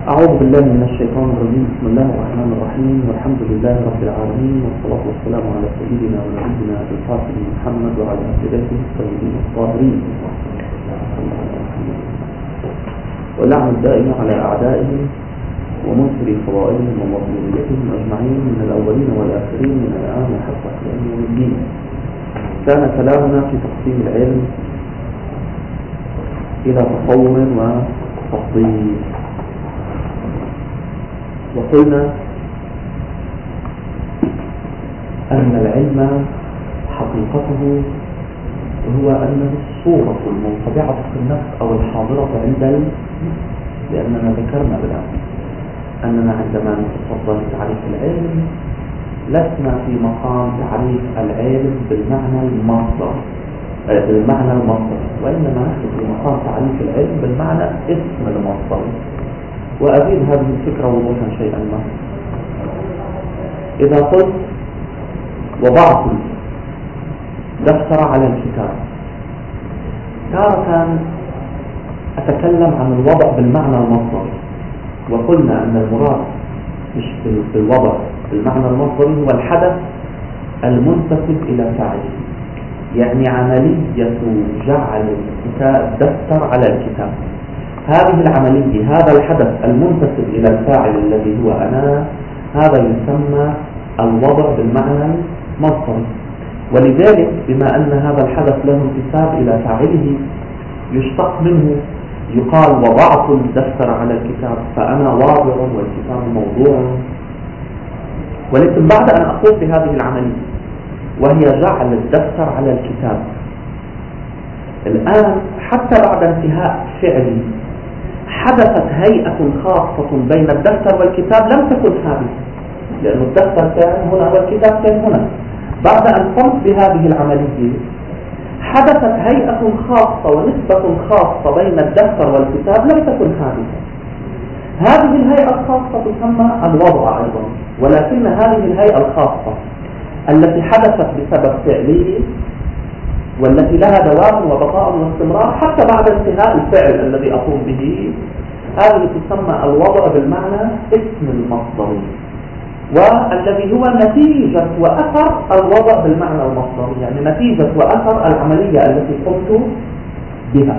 أعوذ بالله من الشيطان الرجيم. بسم الله الرحمن الرحيم، والحمد لله رب العالمين، والصلاة والسلام على سيدنا ونبينا أبي القاسم محمد وعلى آله الطيبين الطاهرين، واللعنة الدائمة على أعدائهم ومنكر فضائلهم ومظلوميتهم أجمعين من الأولين والآخرين من الآن وحتى يوم الدين. كان كلامنا في تقسيم العلم إلى تصور وتفضيل، وقلنا أن العلم حقيقته هو أنه الصورة المنطبعة في النفس أو الحاضرة عند لأننا ذكرنا بالآن أننا عندما نتصدر تعريف العلم لسنا في مقام تعريف العلم بالمعنى المصدر وإنما نحن في مقام تعريف العلم بالمعنى اسم المصدر. وأزيد هذه الفكرة وضوحا شيئا ما. إذا قلت وضعت دفتر على الكتاب، تارة أتكلم عن الوضع بالمعنى المصدري، وقلنا أن المراد مش بالوضع بالمعنى المصدري هو الحدث المنتسب إلى فاعله، يعني عملية جعل الدفتر على الكتاب. هذه العملية، هذا الحدث المنتسب إلى الفاعل الذي هو أنا، هذا يسمى الوضع بالمعنى المصدري. ولذلك بما أن هذا الحدث له انتساب إلى فاعله يشتق منه، يقال وضعت الدفتر على الكتاب، فأنا واضع والكتاب موضوع. ولكن بعد أن أقوم بهذه العملية وهي جعل الدفتر على الكتاب، الآن حتى بعد انتهاء فعلي حدثت هيئة خاصة بين الدفتر والكتاب لم تكن ثابتة، لأن الدفتر كان هنا والكتاب كان هنا. بعد أن قمت بهذه العملية حدثت هيئة خاصة ونسبة خاصة بين الدفتر والكتاب لم تكن ثابتة. هذه الهيئة الخاصة تسمى الوضع أيضا، ولكن هذه الهيئة الخاصة التي حدثت بسبب فعلي والتي لها دوام وبقاء واستمرار حتى بعد انتهاء الفعل الذي أقوم به، هذه تسمى الوضع بالمعنى اسم المصدر، والذي هو نتيجة وأثر الوضع بالمعنى المصدر، يعني نتيجة وأثر العملية التي قمت بها.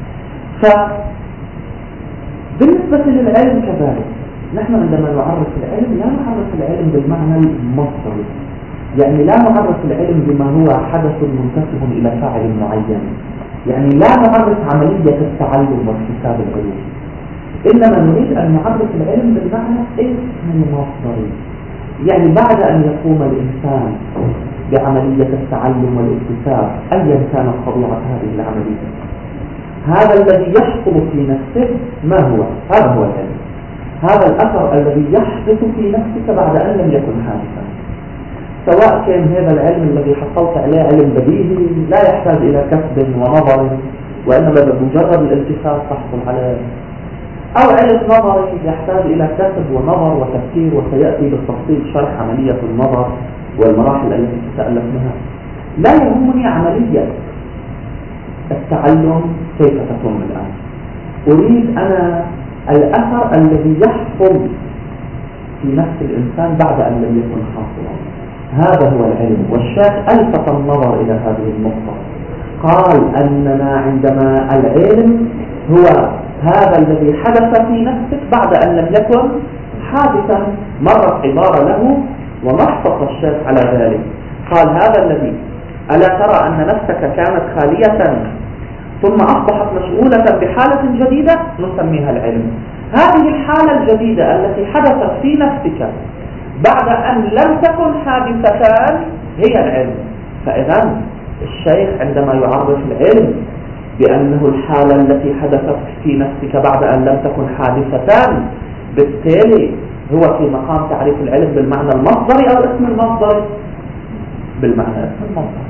فبالنسبة للعلم كذلك، نحن عندما نعرف العلم لا نعرف العلم بالمعنى المصدري، يعني لا نعرف العلم بما هو حدث منتسب إلى فاعل معين، يعني لا نعرف عملية التعلم واكتساب العلوم، إنما نريد أن نعرف العلم بالمعنى اسم المصدري. يعني بعد أن يقوم الإنسان بعملية التعلم والاكتساب أيا كانت طبيعة هذه العملية، هذا الذي يحصل في نفسه ما هو؟ هذا هو العلم، هذا الأثر الذي يحدث في نفسك بعد أن لم يكن حادثا، سواء كان هذا العلم الذي حصلت عليه علم بديهي لا يحتاج إلى كسب ونظر، وإنما بمجرد الالتفات تحصل عليه، أو علم نظري يحتاج إلى كسب ونظر وتفكير، وسيأتي بالتفصيل شرح عملية النظر والمراحل التي تتألف منها. لا يهمني عملية التعلم كيف تتم الآن، أريد أنا الأثر الذي يحصل في نفس الإنسان بعد أن لم يكن حاصلا، هذا هو العلم. والشيخ ألفت النظر إلى هذه النقطة، قال أننا عندما العلم هو هذا الذي حدث في نفسك بعد أن لم يكن حادثا. مرت عبارة له ونصف الشيخ على ذلك، قال هذا الذي ألا ترى أن نفسك كانت خالية ثم أصبحت مشغولة بحالة جديدة نسميها العلم. هذه الحالة الجديدة التي حدثت في نفسك بعد أن لم تكن حادثتان هي العلم. فإذا الشيخ عندما يعرف العلم بأنه الحالة التي حدثت في نفسك بعد أن لم تكن حادثتان، بالتالي هو في مقام تعريف العلم بالمعنى المصدري أو اسم المصدر بالمعنى اسم المصدر.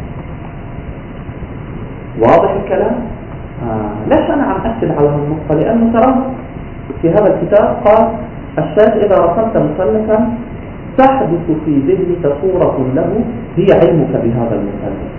واضح الكلام؟ ليش أنا عم أكد على النقطة؟ لأنه ترى في هذا الكتاب قال الشيخ إذا رسمت مثلثا تحدث في ذهنك صورة له هي علمك بهذا المثلث.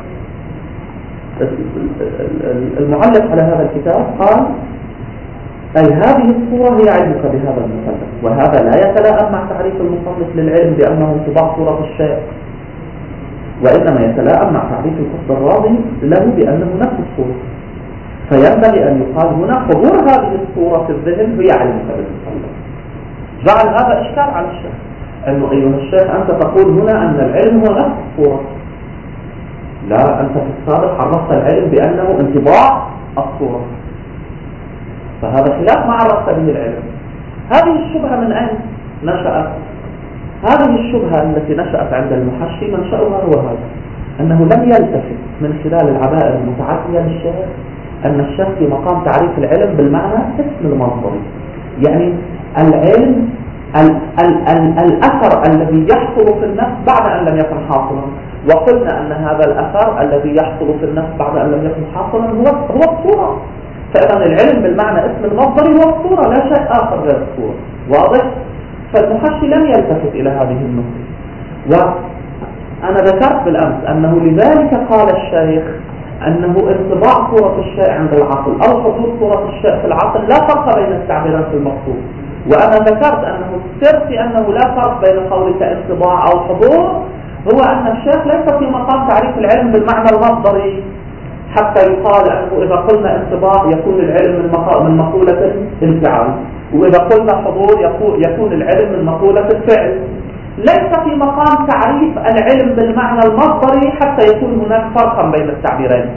المعلق على هذا الكتاب قال أي هذه الصورة هي علمك بهذا المثلث، وهذا لا يتلائم مع تعريف المصنف للعلم بأنه انطباع صورة الشيء، وإنما يتلائم مع تعريف القصد الراضي له بأنه نفس الصورة. فينبغي أن يقال هنا حضور هذه الصورة في الذهن هي علمك بالمثلث. جعل هذا إشكال على الشيخ، أنه أيها الشيخ أنت تقول هنا أن العلم هو نفس الصورة. لا، أنت في السابق عرفت العلم بأنه انطباع الصورة، فهذا خلاف ما عرفت به العلم. هذه الشبهة من أين نشأت؟ هذه الشبهة التي نشأت عند المحشي منشأها هو هذا، أنه لم يلتفت من خلال العبائر المتعدية للشيخ أن الشيخ في مقام تعريف العلم بالمعنى اسم المصدري. يعني العلم الأثر الذي يحصل في النفس بعد أن لم يكن حاصلا، وقلنا أن هذا الأثر الذي يحصل في النفس بعد أن لم يكن حاصلا هو الصورة. فإذا العلم بالمعنى اسم المصدر هو الصورة، لا شيء آخر غير الصورة. واضح؟ فالمحشي لم يلتفت إلى هذه النقطة. وأنا ذكرت بالأمس أنه لذلك قال الشيخ أنه انطباع صورة الشيء عند العقل أو حضور صورة الشيء في العقل لا فرق بين التعبيرين في المقصود. وأنا ذكرت أنه السر في أنه لا فرق بين قولك انطباع أو حضور هو أن الشيخ ليس في مقام تعريف العلم بالمعنى المصدري، حتى يقال أنه إذا قلنا انطباع يكون العلم من مقولة الانفعال، وإذا قلنا حضور يكون العلم من مقولة الفعل. ليس في مقام تعريف العلم بالمعنى المصدري حتى يكون هناك فرقا بين التعبيرين،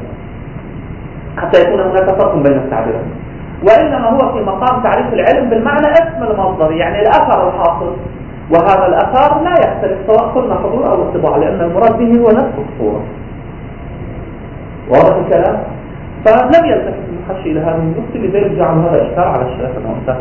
وإنما هو في مقام تعريف العلم بالمعنى اسم المصدر، يعني الأثر الحاصل، وهذا الأثر لا يختلف سواء قلنا حضور أو انطباع، لأن المراد به هو نفس الصورة. واضح الكلام؟ فلم يلتفت المحشي إلى هذه النقطة، لذلك جعل هذا إشكال على الشيخ. أنه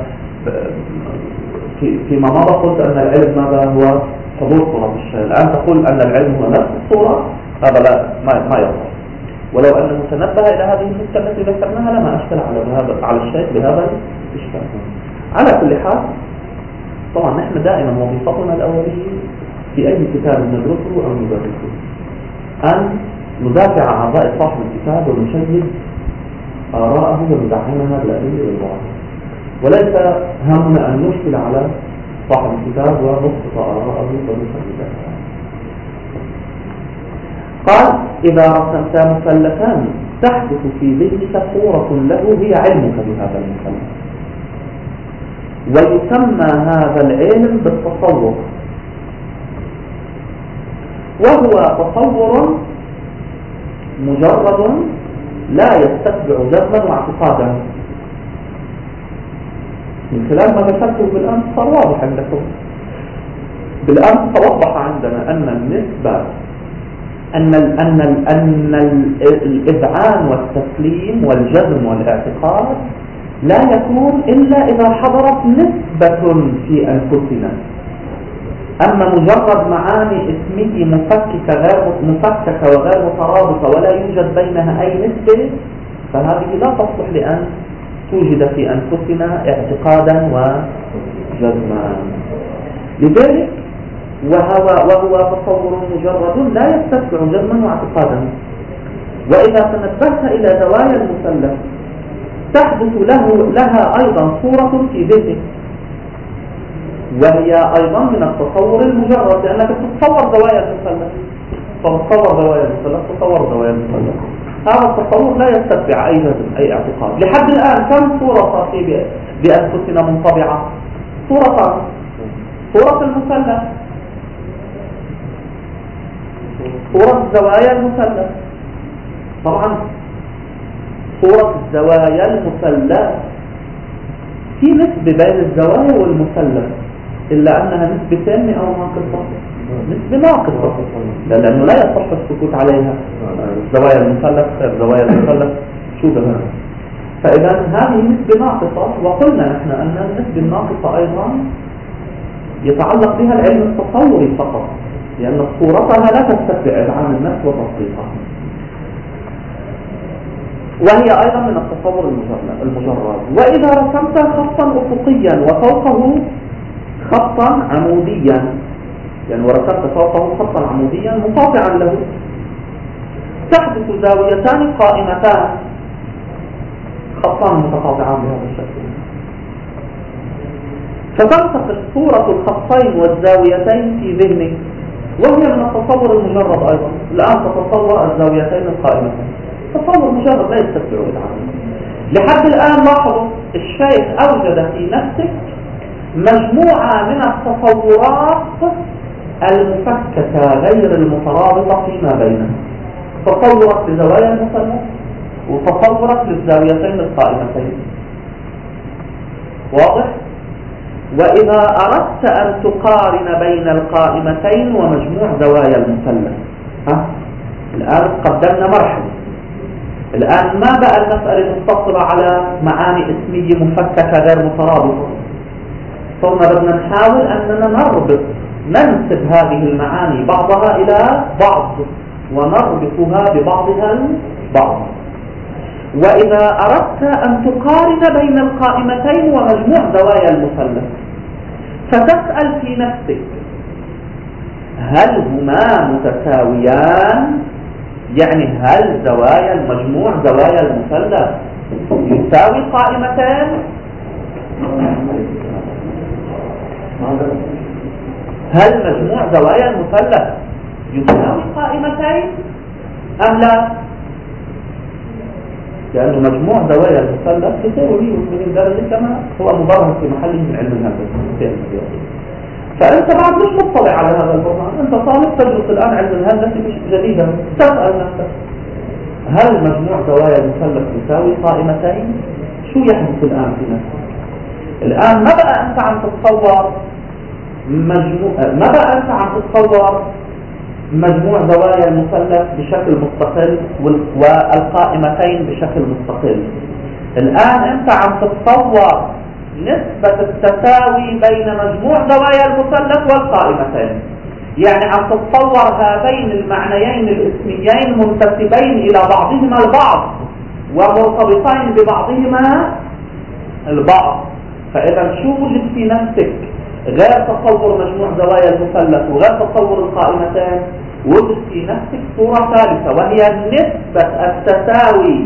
فيما مضى قلت أن العلم ماذا هو حضور صورة الشيء، الآن تقول أن العلم هو نفس الصورة، هذا لا ما يصح. ولو أنه تنبه إلى هذه النقطة التي ذكرناها لما أشكل على الشيخ بهذا الإشكال. على كل حال، طبعا نحن دائما وظيفتنا الأولية في أي كتاب ندرسه أو ندرسه أن ندافع عن رأي صاحب الكتاب ونشيد آراءه وندعمها بالأدلة والبراهين، وليس همنا أن نشكل على صاحب الكتاب ونسقط آراءه ونشيدها. قال: إذا رسمت مثلثان تحدث في ذهنك صورة له هي علمك بهذا المثلث، ويسمى هذا العلم بالتصور، وهو تصور مجرد لا يستتبع جزما واعتقادا. من خلال ما ذكرته بالأمس صار واضح عندكم. بالأمس توضح عندنا أن النسبة أن الإذعان والتسليم والجزم والاعتقاد لا يكون إلا إذا حضرت نسبة في أنفسنا. أما مجرد معاني اسمية مفككة وغير مترابطة ولا يوجد بينها أي نسبة، فهذه لا تصلح لأن توجد في أنفسنا اعتقادا وجزما. لذلك وهو تصور مجرد لا يستتبع جزما واعتقادا. وإذا تنبهت إلى زوايا المثلث تحدث لها أيضا صورة في ذهنك، وهي أيضا من التصور المجرد، لأنك تتصور زوايا المثلث، فتصور زوايا المثلث تصور زوايا المثلث. هذا التصور لا يستتبع أي جزم أي اعتقاد. لحد الآن كم صورة في بأنفسنا منطبعة؟ صورة المثلث، صورة زوايا المثلث. طبعا صورة زوايا المثلث في نسبة بين الزوايا والمثلث، إلا أنها نسبتين أو ناقصة، نسبة ناقصة، لأنه لا يصح السكوت عليها. زوايا المثلث غير زوايا المثلث، شو ده؟ فإذا هذه نسبة ناقصة، وقلنا نحن أن النسبة الناقصة أيضا يتعلق بها العلم التصوري فقط، لأن صورتها لا تستتبع إذعان النفس وتصديقها، وهي أيضا من التصور المجرد. وإذا رسمت خطا أفقيا وفوقه خطا عموديا، يعني ورسمت فوقه خطا عموديا مقاطعا له، تحدث زاويتان قائمتان، خطان متقاطعان بهذا الشكل. فتنتقل صورة الخطين والزاويتين في ذهنك، وهي من التصور المجرد أيضا. الآن تتصور الزاويتين القائمتين، تصور مجرد لا يستطيع العمل. لحد الآن لاحظوا الشيخ أوجد في نفسك مجموعة من التصورات المفككة غير المترابطة فيما بينها، تصورك لزوايا المثلث وتصورك للزاويتين القائمتين. واضح؟ وإذا أردت أن تقارن بين القائمتين ومجموع زوايا المثلث، الآن قدمنا مرحلة. الآن ما بقى المسألة متصلة على معاني اسمية مفككة غير مترابطة، صرنا بدنا نحاول أننا ننسب هذه المعاني بعضها إلى بعض ونربطها ببعضها البعض. وإذا أردت أن تقارن بين القائمتين ومجموع زوايا المثلث فتسأل في نفسك هل هما متساويان؟ يعني هل زوايا المجموع زوايا المثلث يساوي قائمتين؟ هل مجموع زوايا المثلث يساوي قائمتين أم لا؟ لأنه مجموع زوايا المثلث يساوي 180 درجة كما هو مبرهن في محله من علم الهندسة. فأنت بعد مش مطلع على هذا البرهان، أنت طالب تدرس الآن علم الهندسة جديدا، تسأل نفسك هل مجموع زوايا المثلث يساوي قائمتين؟ شو يحدث الآن في نفسك؟ الآن ما بقى أنت عم تتصور مجموع زوايا المثلث بشكل مستقل والقائمتين بشكل مستقل. الآن أنت عم تتصور نسبة التساوي بين مجموع زوايا المثلث والقائمتين، يعني عم تتصور هذين المعنيين الاسميين منتسبين إلى بعضهما البعض ومرتبطين ببعضهما البعض. فإذا شو وجد في نفسك غير تصور مجموع زوايا المثلث وغير تصور القائمتين؟ وجد في نفسك صورة ثالثة، وهي نسبة التساوي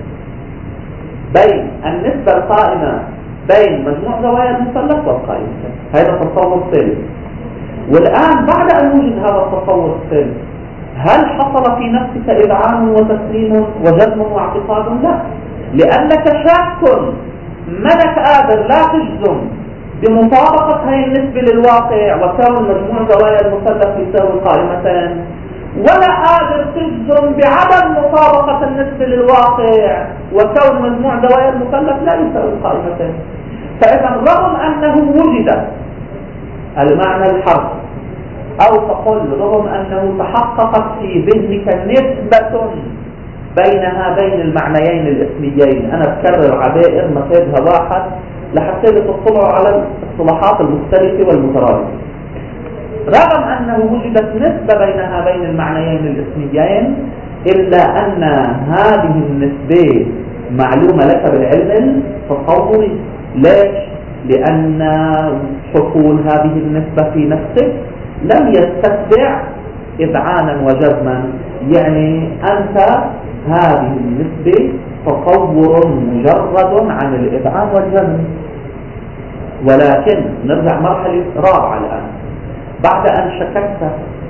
بين النسبة القائمة بين مجموع زوايا المثلث والقائمتين. هذا تصور ثالث. والآن بعد أن وجد هذا التصور الثالث، هل حصل في نفسك إذعان وتسليم وجزم واعتقاد؟ لا، لأنك شاك، منك قادر لا تجزم بمطابقة هذه النسبة للواقع وكون مجموع زوايا المثلث يساوي القائمتين، ولا قادر تجزم بعدم مطابقة النسبة للواقع وكون مجموع زوايا المثلث لا يساوي القائمتين. فإذا رغم أنه وجد المعنى الحرفي، أو تقول رغم أنه تحققت في ذهنك نسبة بين هذين المعنيين الاسميين، أنا بكرر عبائر مفادها واحد لحتى تطلعوا على الاصطلاحات المختلفة والمترادفة. رغم أنه وجدت نسبة بين هذين المعنيين الاسميين، إلا أن هذه النسبة معلومة لك بالعلم التصوري. ليش؟ لأن حصول هذه النسبة في نفسك لم يستتبع إذعانا وجزما، يعني أنت هذه النسبة تصور مجرد عن الإذعان والجزم. ولكن نرجع مرحلة رابعة الآن، بعد أن شككت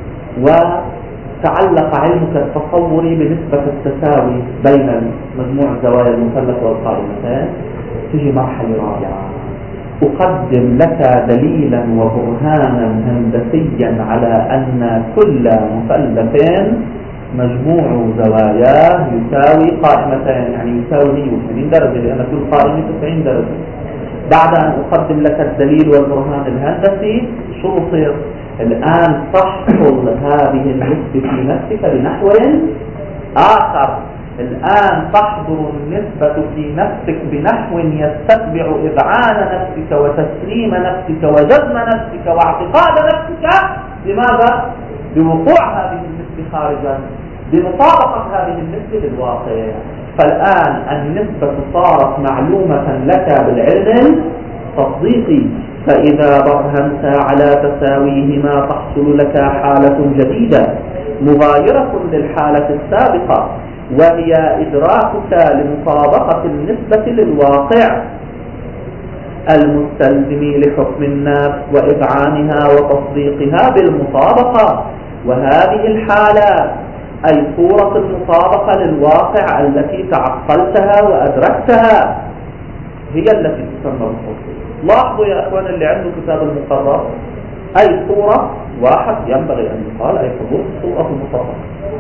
وتعلق علمك التصوري بنسبة التساوي بين مجموع زوايا المثلث والقائمتين، تجي مرحلة رابعة، أقدم لك دليلا وبرهانا هندسيا على أن كل مثلث مجموع زواياه يساوي قائمتين، يعني يساوي 180 درجة، لأن كل قائمة 90 درجة. بعد أن أقدم لك الدليل والبرهان الهندسي، شو بصير؟ الآن تحصل هذه النسبة في نفسك بنحو آخر. الآن تحضر النسبة في نفسك بنحو يستتبع إذعان نفسك وتسليم نفسك وجزم نفسك واعتقاد نفسك. لماذا؟ بوقوع هذه النسبة خارجا، بمطابقة هذه النسبة للواقع. فالآن النسبة صارت معلومة لك بالعلم التطبيقي، فإذا برهنت على تساويهما تحصل لك حالة جديدة مغايرة للحالة السابقة، وهي إدراكك لمطابقة النسبة للواقع. المستلزم لحكم النفس وإذعانها وتصديقها بالمطابقة. وهذه الحالات أي صورة المطابقة للواقع التي تعقلتها وأدركتها هي التي تسمى بالتصديق. لاحظوا يا أخوان اللي عنده كتاب المقرر، أي صورة واحد ينبغي أن يقال أي حضور صورة المطابقة.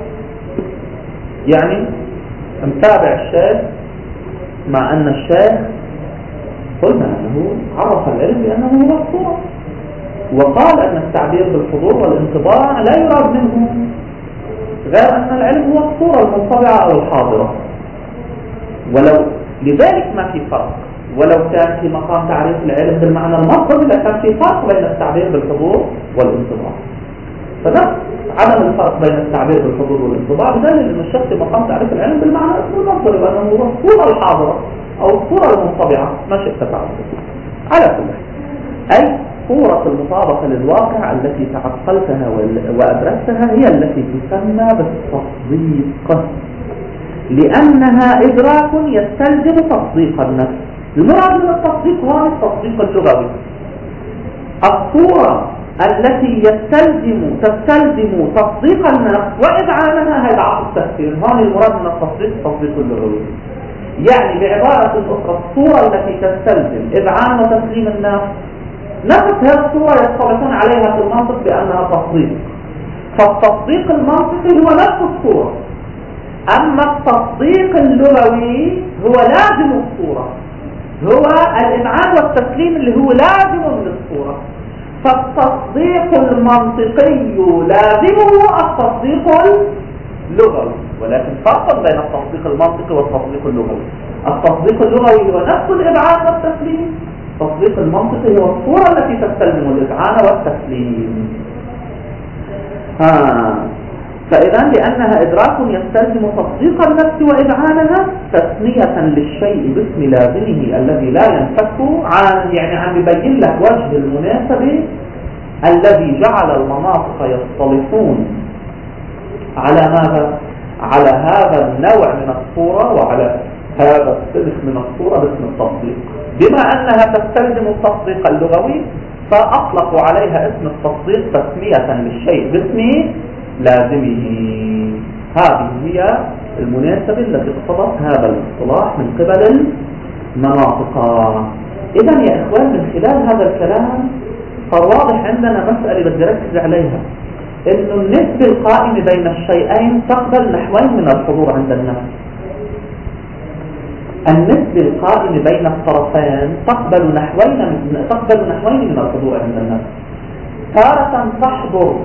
يعني متابع الشيخ، مع أن الشيخ قلنا أنه عرف العلم بأنه هو الصورة، وقال أن التعبير بالحضور والانطباع لا يراد منه غير أن العلم هو الصورة المنطبعة أو الحاضرة. ولو لذلك ما في فرق، ولو كان في مقام تعريف العلم بالمعنى المطلق لكان في فرق بين التعبير بالحضور والانطباع. فنفس عدم الفرق بين التعبير بالحضور والانطباع بدليل أن الشخص في مقام تعريف العلم بالمعنى المطلق وأنه هو الصورة الحاضرة أو الصورة المنطبعة ما شئت تعرف. على كل أي صورة المطابقة للواقع التي تعقلتها وأدركتها هي التي تسمى بالتصديق، لأنها إدراك يستلزم تصديق النفس. المراد من التصديق هو التصديق اللغوي. الصورة التي تستلزم تصديق النفس وإذعانها هذا عقل التفسير. هذا المراد من التصديق اللغوي. يعني بعبارة أخرى الصورة التي تستلزم إذعان وتسليم النفس نفس هذه الصورة يصطلحون عليها في المنطق بأنها تصديق. فالتصديق المنطقي هو نفس الصورة، أما التصديق اللغوي هو لازم الصورة، هو الإذعان والتسليم اللي هو لازم للصورة. فالتصديق المنطقي لازمه التصديق اللغوي، ولكن فرق بين التصديق المنطقي والتصديق اللغوي. التصديق اللغوي هو نفس الإذعان والتسليم، التصديق المنطقي هو الصورة التي تستلزم الإذعان والتسليم. فإذا لأنها إدراك يستلزم تصديق النفس وإذعانها تسمية للشيء باسم لازمه الذي لا ينفك عن يبين لك وجه المناسبة الذي جعل المناطق يصطلحون على ماذا؟ على هذا النوع من الصورة وعلى هذا الصنف من الصورة باسم التصديق. بما أنها تستلزم التصديق اللغوي فأطلقوا عليها اسم التصديق تسمية للشيء باسم لازمه. هذه هي المناسبة التي اقتضت هذا الاصطلاح من قبل المناطق. إذن يا إخوان من خلال هذا الكلام فالواضح عندنا مسألة بدي أركز عليها، إنه النسبة القائمة بين الشيئين تقبل نحوين من الحضور عند النفس. النسبة القائمة بين الطرفين تقبل نحوين من الحضور عند النفس. تارة تحضر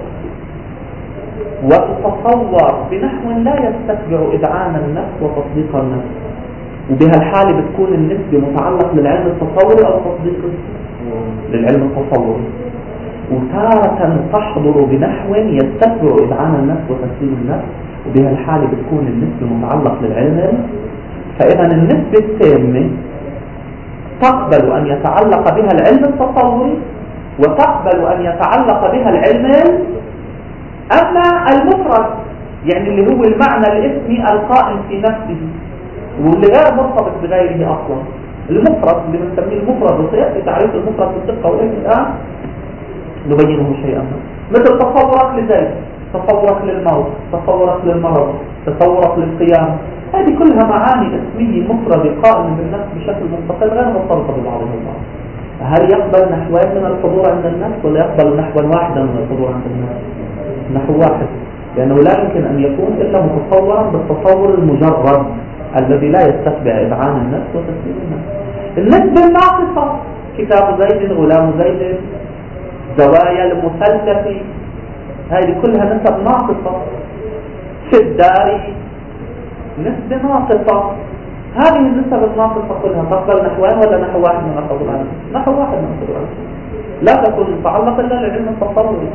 وتتصور بنحو لا يستتبع إذعان النفس وتصديق النفس، وبها الحالة بتكون النسبة متعلق للعلم التصوري أو تصديق للعلم التصوري. وتارة تحضر بنحو يستتبع إذعان النفس وتسليم النفس، وبها الحالة بتكون النسبة متعلق للعلم. فإذا النسبة التامة تقبل أن يتعلق بها العلم التصوري وتقبل أن يتعلق بها العلم أما المفرد، يعني اللي هو المعنى الاسمي القائم في نفسه واللي غير مرتبط بغيره أصلا. المفرد اللي بنسميه المفرد، وسيأتي تعريف المفرد بالدقة، ولكن الآن نبينه شيئا مثل تصورك لذلك، تصورك للموت، تصورك للمرض، تصورك للقيام. هذه كلها معاني اسمية مفردة قائمة بالنفس بشكل منفصل غير مرتبطة ببعضها البعض. هل يقبل نحوين من الحضور عند النفس ولا يقبل نحوا واحدا من الحضور عند النفس؟ نحو واحد، لأنه لا يمكن أن يكون إلا متصورا بالتصور المجرد الذي لا يستتبع إذعان النفس وتسليم النفس. النسبة الناقصة كتاب زيد، غلام زيد، زوايا المثلث، هذه كلها نسب ناقصة. في الدار نسبة ناقصة. هذه النسب الناقصة كلها تقبل نحوين ولا نحو واحد من الحضور عنه؟ نحو واحد من الحضور عنه، لا تكون متعلقة إلا للعلم التصوري.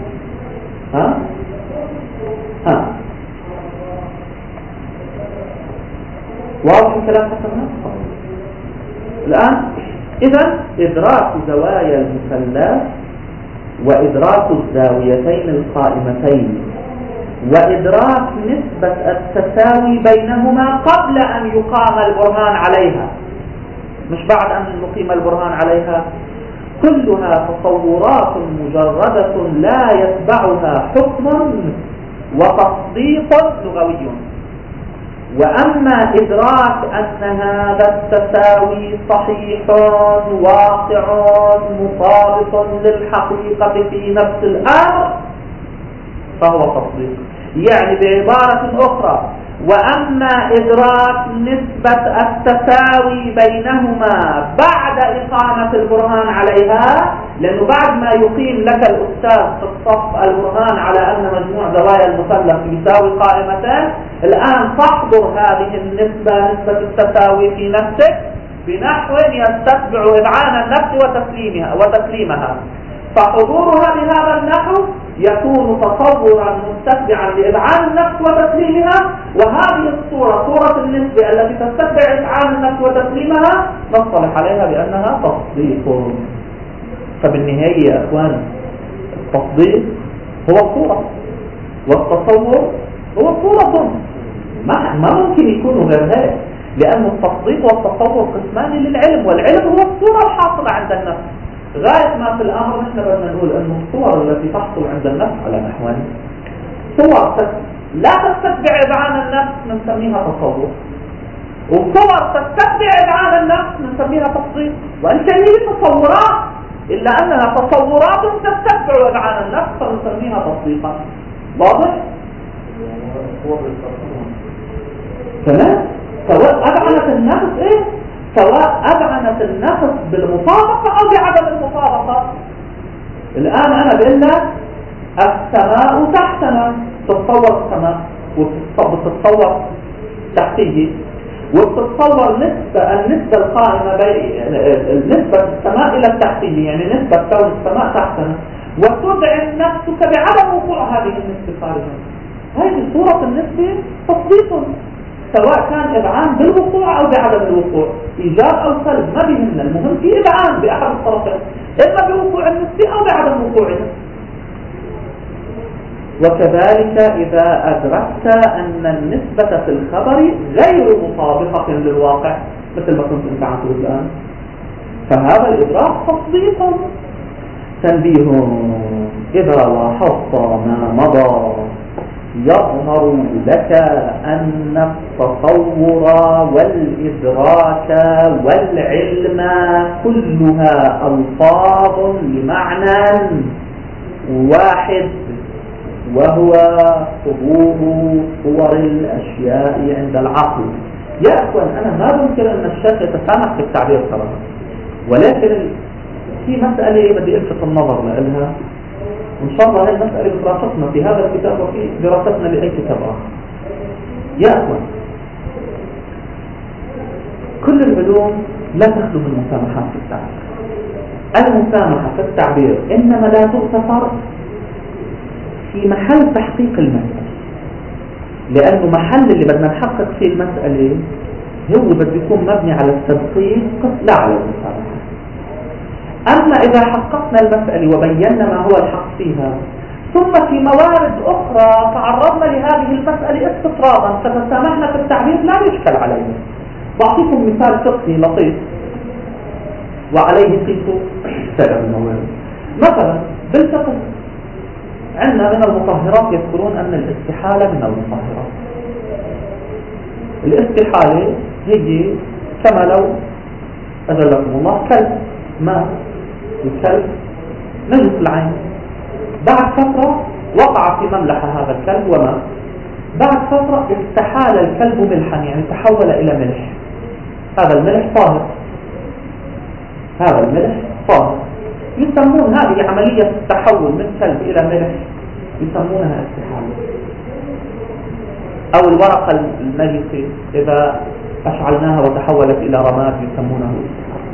واضح الكلام حسنا؟ الآن إذا إدراك زوايا المثلث وإدراك الزاويتين القائمتين وإدراك نسبة التساوي بينهما قبل أن يقام البرهان عليها، مش بعد أن نقيم البرهان عليها. كلها تصورات مجردة لا يتبعها حكم وتصديق لغوي. وأما إدراك أن هذا التساوي صحيح واقع مطابق للحقيقة في نفس الأمر فهو تصديق. يعني بعبارة أخرى، وأما إدراك نسبة التساوي بينهما بعد إقامة البرهان عليها، لأنه بعد ما يقيم لك الأستاذ في الصف البرهان على أن مجموع زوايا المثلث يساوي قائمتان، الآن تحضر هذه النسبة، نسبة التساوي في نفسك بنحو يستتبع إذعان النفس وتسليمها. فحضورها بهذا النحو يكون تصورا مستتبعا لإذعان النفس وتسليمها، وهذه الصورة صورة النسبة التي تستتبع إذعان النفس وتسليمها نصطلح عليها بأنها تصديق. فبالنهاية يا أخوان التصديق هو الصورة والتصور هو صورة، ما ممكن يكونوا غير هيك، لأن التصديق والتصور قسمان للعلم، والعلم هو الصورة الحاصلة عند النفس. غاية ما في الأمر نحن بدنا نقول أن الصور التي تحصل عند النفس على نحوين صور لا تستتبع إذعان النفس نسميها تصور، وصور تستتبع إذعان النفس نسميها تصديق. وإن كان هي تصورات إلا أنها تصورات تستتبع إذعان النفس فنسميها تصديقا. واضح؟ تمام؟ سواء أذعنت النفس سواء أذعنت النفس بالمطابقة أو بعدم المطابقة. الآن أنا بقول لك السماء تحتنا، تتصور السماء وتتصور تحتيه، وتتصور النسبة القائمة نسبة السماء إلى التحتيه، يعني نسبة كون السماء تحتنا، وتدعي نفسك بعدم وقوع هذه النسبة خارجا. هذه صورة النسبة تصديق، سواء كان إذعان بالوقوع أو بعدم الوقوع، إيجاب أو سلب ما بيهمنا، المهم في إذعان بأحد الطرفين، إما بوقوع النسبة أو بعدم وقوعها. وكذلك إذا أدركت أن النسبة في الخبر غير مطابقة للواقع مثل ما كنت أنت عم تقول الآن، فهذا الإدراك تصديق. تنبيه: إذا لاحظت ما مضى يظهر لك أن التصور والإدراك والعلم كلها ألفاظ لمعنى واحد، وهو حضور صور الأشياء عند العقل. يا أخوان أنا ما بنكر أن الشيخ يتسامح في التعبير صراحة، ولكن في مسألة بدي ألفت النظر لها، وإن شاء الله هذه المسألة بدراستنا في هذا الكتاب وفي دراستنا لأي كتاب آخر. يا أخوان كل العلوم لا تخلو من مسامحات في التعبير. المسامحة في التعبير إنما لا تغتفر في محل تحقيق المسألة، لأنه محل اللي بدنا نحقق فيه المسألة هو بده يكون مبني على التدقيق لا على المسامحة. أما إذا حققنا المسألة وبينا ما هو الحق فيها، ثم في موارد أخرى تعرضنا لهذه المسألة استطرادا فتسامحنا في التعبير لا يشكل علينا. بعطيكم مثال فقهي لطيف وعليه قيسوا سائر الموارد. مثلا بالفقه عندنا من المطهرات يذكرون أن الاستحالة من المطهرات. الاستحالة هي كما لو أجلكم الله كلب ماء، الكلب نجس العين، بعد فترة وقع في مملحة هذا الكلب ومات، بعد فترة استحال الكلب ملحا، يعني تحول إلى ملح، هذا الملح طاهر، هذا الملح طاهر. يسمون هذه عملية التحول من كلب إلى ملح يسمونها استحالة. أو الورقة النجسة إذا أشعلناها وتحولت إلى رماد يسمونه استحالة.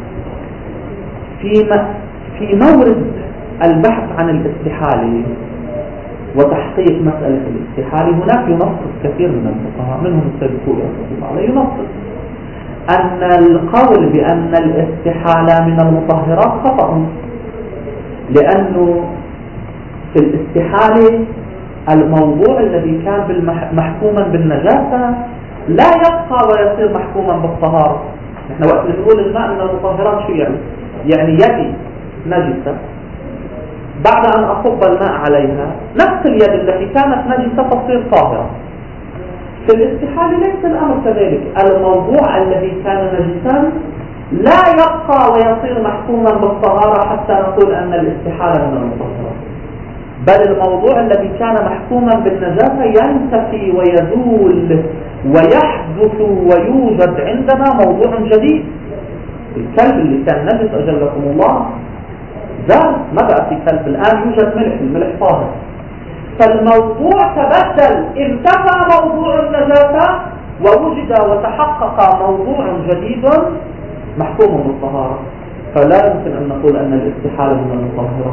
في مورد البحث عن الاستحالة وتحقيق مسألة الاستحالة هناك ينص كثير من الفقهاء منهم السيد الخوئي رحمه الله عليه ينص أن القول بأن الاستحالة من المطهرات خطأ، لأنه في الاستحالة الموضوع الذي كان محكوما بالنجاسة لا يبقى ويصير محكوما بالطهارة، نحن وقت اللي بنقول الماء من المطهرات شو يعني؟ يعني يدي نجسة، بعد أن أصب الماء عليها نفس اليد التي كانت نجسة تصير طاهرة. في الاستحالة ليس الأمر كذلك. الموضوع الذي كان نجسا لا يبقى ويصير محكوما بالطهارة حتى نقول أن الاستحالة من المطهرات، بل الموضوع الذي كان محكوما بالنجاسة ينتفي ويزول ويحدث ويوجد عندنا موضوع جديد. الكلب اللي كان نجس أجلكم الله زال، ما بقى في كلب، الآن يوجد ملح، الملح طاهر. فالموضوع تبدل، انتفى موضوع النجاسة ووجد وتحقق موضوع جديد محكوم بالطهارة. فلا يمكن أن نقول أن الاستحالة من المطهرات،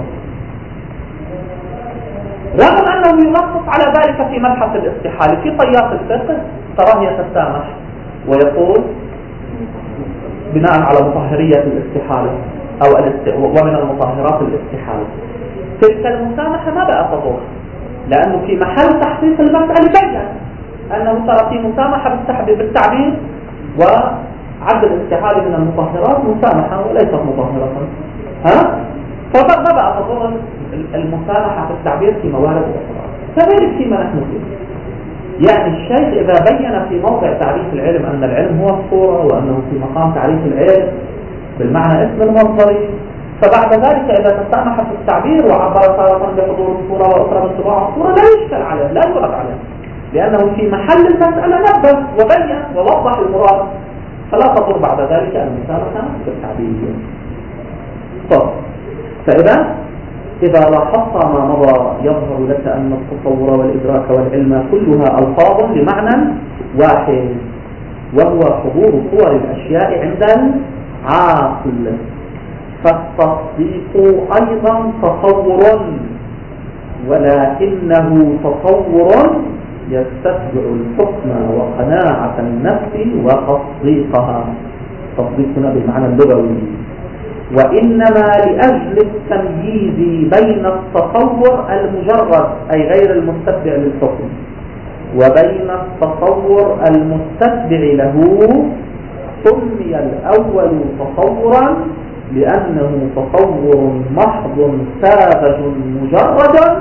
رغم أنه ينص على ذلك في مبحث الاستحالة. في طيات الفقه تراه يتسامح ويقول بناء على مطهرية الاستحالة ومن المطهرات الاستحالة. تلك المسامحة ما بقى تضر، لأنه في محل تحقيق المسألة بين أنه ترى في مسامحة بالتعبير، وعد الاستحالة من المطهرات مسامحة وليست مطهرة. فما بقى تضر المسامحة في التعبير في موارد أخرى. كذلك فيما نحن فيه، يعني الشيخ إذا بين في موضع تعريف العلم أن العلم هو الصورة، وأنه في مقام تعريف العلم بالمعنى اسم المنظري، فبعد ذلك إذا تسامح في التعبير وعبر تارة بحضور الصورة وأخرى بانطباع الصورة لا يشكل عليه، لا يرد عليه، لأنه في محل المسألة نبه وبين ووضح المراد، فلا تضر بعد ذلك المسامحة في التعبير. فإذا لاحظت ما مضى يظهر لك أن التصور والإدراك والعلم كلها ألفاظ لمعنى واحد، وهو حضور صور الأشياء عند العاقل. فالتصديق أيضا تصور، ولكنه تصور يستتبع الحكم وقناعة النفس وتصديقها، تصديقنا بالمعنى اللغوي، وإنما لأجل التمييز بين التصور المجرد أي غير المستتبع للحكم وبين التصور المستتبع له، سمي الأول تصورا لأنه تصور محض ساذج مجرد،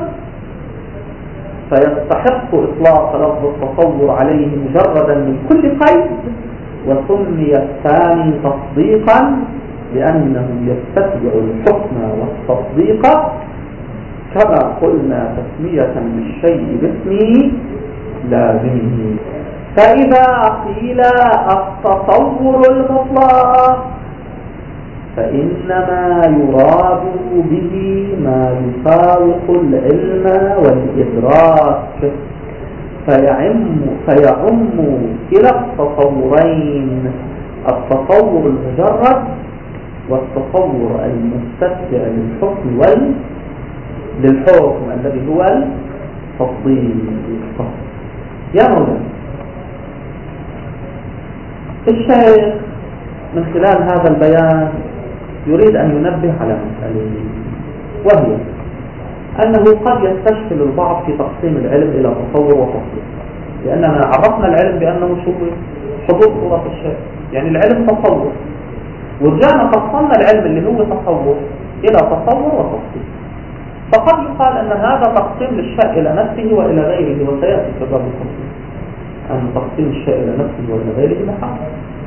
فيستحق إطلاق لفظ التصور عليه مجردا من كل قيد. وسمي الثاني تصديقا لأنه يستتبع الحكم والتصديق، كما قلنا تسمية للشيء باسم لازمه. فإذا قيل التصور المطلق فإنما يراد به ما يفاوق العلم والإدراك، فيعم كلا التصورين، التصور المجرد والتصور المستتبع للحكم للحكم الذي هو التصديق. يا مولانا الشيخ من خلال هذا البيان يريد أن ينبه على مسألة، وهي أنه قد يستشكل البعض في تقسيم العلم إلى تصور وتصديق، لأننا عرفنا العلم بأنه حضور صورة الشيء، يعني العلم تصور، ورجعنا قسمنا العلم اللي هو تصور إلى تصور وتصديق. فقد يقال أن هذا تقسيم للشيء إلى نفسه وإلى غيره، وسيأتي في باب التصديق أن تقسيم الشيء إلى نفسه وإلى غيره محال.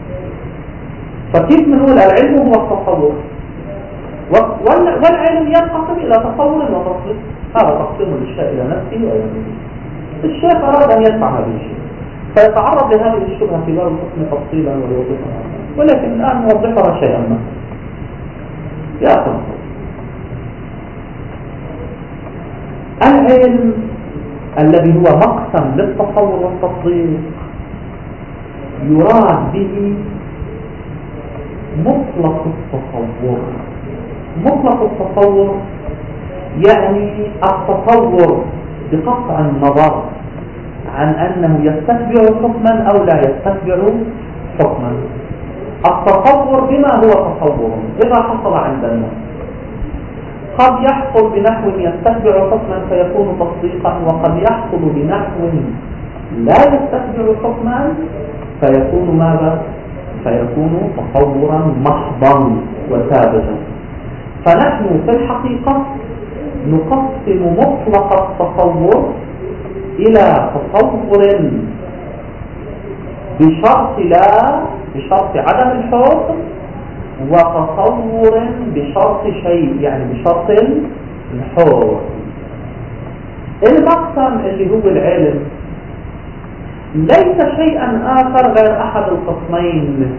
فكيف نقول العلم هو التصور والعلم ينقسم إلى تصور وتصديق؟ هذا تقسيم للشيء إلى نفسه وإلى غيره. الشيخ أراد أن يدفع هذه الشيء فيتعرض لهذه الشبهة في باب الحكم تفصيلا ويوضحها، ولكن الآن نوضحها شيئا ما. يا أخي العلم الذي هو مقسم للتصور والتصديق يراد به مطلق التصور. مطلق التصور يعني التصور بقطع النظر عن أنه يستتبع حكما أو لا يستتبع حكما. التصور بما هو تصور إذا حصل عندنا قد يحصل بنحو يستتبع حكما فيكون تصديقا، وقد يحصل بنحو لا يستتبع حكما فيكون ماذا؟ فيكون تصورا محضا وثابتا. فنحن في الحقيقة نقسم مطلق التصور إلى تصور بشرط عدم الحكم، وتصور بشرط شيء، يعني بشرط الحكم. المقسم اللي هو العلم ليس شيئا آخر غير أحد القسمين،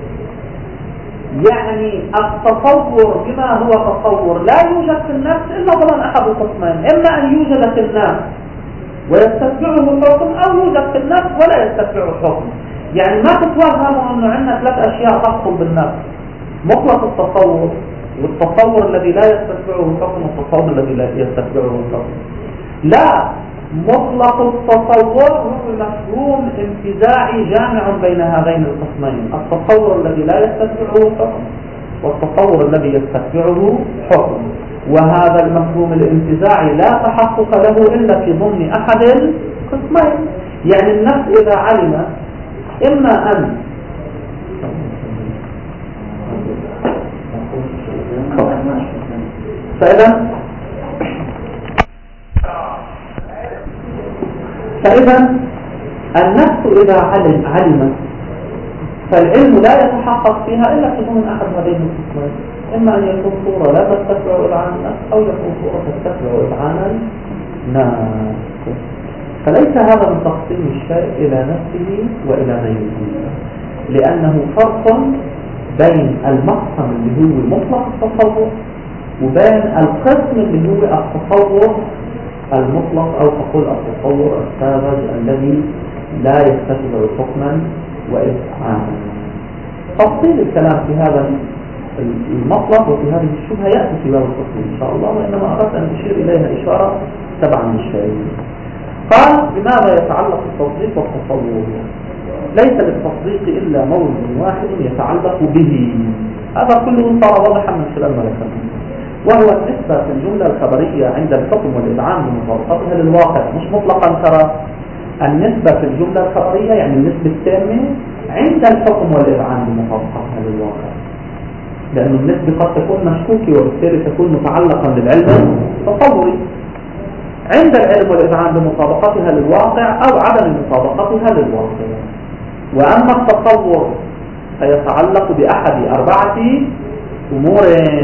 يعني التصور بما هو تصور لا يوجد في النفس إلا ضمن أحد القسمين، إما أن يوجد في النفس ويستتبعه حكم، أو يوجد في النفس ولا يستتبعه حكم. يعني ما تتوهموا أنه عندنا ثلاث أشياء تحصل بالنفس: مطلق التصور، والتصور الذي لا يستتبعه حكم، والتصور الذي لا يستتبعه حكم. لا، مطلق التصور هو مفهوم انتزاعي جامع بين هذين القسمين: التصور الذي لا يستتبعه حكم، والتصور الذي يستتبعه حكم. وهذا المفهوم الانتزاعي لا تحقق له إلا في ضمن أحد القسمين. يعني النفس إذا علم إما أن فإذا النفس إذا علمت فالعلم لا يتحقق فيها إلا في ضمن أحد هذين القسمين: إما أن يكون صورة لا تستتبع إذعان النفس، أو يكون صورة تستتبع إذعان النفس. فليس هذا من تقسيم الشيء إلى نفسه وإلى غيره، لأنه فرق بين المقسم اللي هو مطلق التصور وبين القسم اللي هو التصور المطلق، أو تقول التصور الساذج الذي لا يستتبع حكما وإذعانا. تفصيل الكلام في هذا المطلب وفي هذه الشبهة يأتي في باب التفصيل إن شاء الله، وإنما أردت أن أشير إليها إشارة تبعا للشيء. قال: بماذا يتعلق التصديق والتصور؟ ليس للتصديق إلا مورد واحد يتعلق به. هذا كله صار واضحا من خلال ما ذكرنا، وهو النسبة في الجملة الخبرية عند الحكم والإذعان بمطابقتها للواقع. مش مطلقا ترى، النسبة في الجملة الخبرية يعني النسبة التامة عند الحكم والإذعان بمطابقتها للواقع، لأن النسبة قد تكون مشكوكة وبالتالي تكون متعلقا بالعلم التصوري. عند العلم والإذعان بمطابقتها للواقع أو عدم مطابقتها للواقع. وأما التصور فيتعلق بأحد أربعة أمور.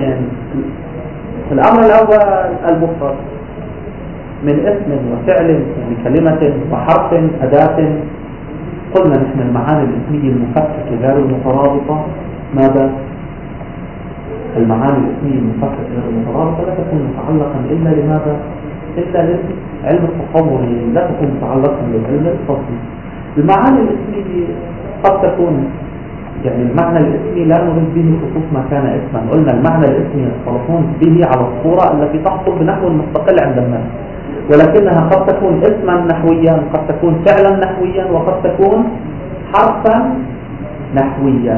الأمر الأول المفرد من اسم وفعل، يعني كلمة وحرف أداة. قلنا نحن المعاني الاسمية المفككة غير المترابطة ماذا؟ المعاني الاسمية المفككة غير المترابطة لا تكون متعلقا إلا لماذا؟ إلا للعلم التصوري، لا تكون متعلقا للعلم التصوري. المعاني الاسمية قد تكون، يعني المعنى الاسمي لا نريد به خصوص ما كان اسما. قلنا المعنى الاسمي يصطلحون به على الصورة التي تحصل بنحو مستقل عند الناس، ولكنها قد تكون اسما نحويا، قد تكون فعلا نحويا، وقد تكون حرفا نحويا.